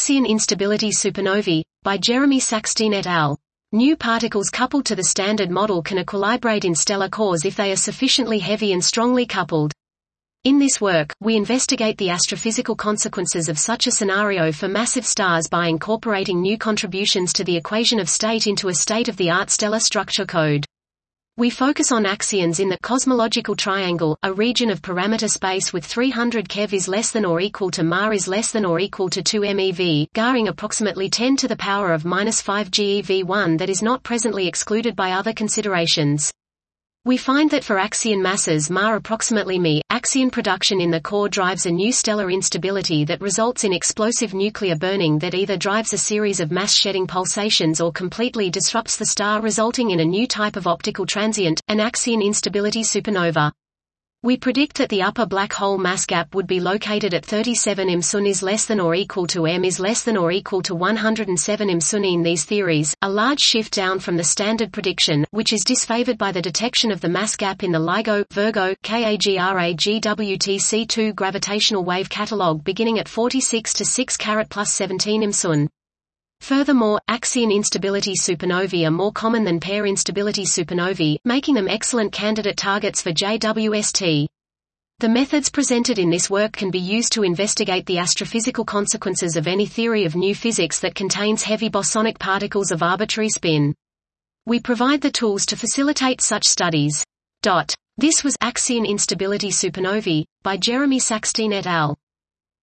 Axion instability supernovae, by Jeremy Saxton et al. New particles coupled to the Standard Model can equilibrate in stellar cores if they are sufficiently heavy and strongly coupled. In this work, we investigate the astrophysical consequences of such a scenario for massive stars by incorporating new contributions to the equation of state into a state-of-the-art stellar structure code. We focus on axions in the cosmological triangle, a region of parameter space with 300 keV is less than or equal to Ma is less than or equal to 2 MeV, garing approximately 10 to the power of -5 GeV1 that is not presently excluded by other considerations. We find that for axion masses Ma approximately Me, axion production in the core drives a new stellar instability that results in explosive nuclear burning that either drives a series of mass-shedding pulsations or completely disrupts the star, resulting in a new type of optical transient, an axion instability supernova. We predict that the upper black hole mass gap would be located at 37 mSun is less than or equal to M is less than or equal to 107 mSun. In these theories, a large shift down from the standard prediction, which is disfavored by the detection of the mass gap in the LIGO, Virgo, KAGRA-GWTC2 gravitational wave catalog beginning at 46 to 6 carat plus 17 mSun. Furthermore, axion instability supernovae are more common than pair instability supernovae, making them excellent candidate targets for JWST. The methods presented in this work can be used to investigate the astrophysical consequences of any theory of new physics that contains heavy bosonic particles of arbitrary spin. We provide the tools to facilitate such studies. This was Axion instability supernovae, by Jeremy Saxton et al.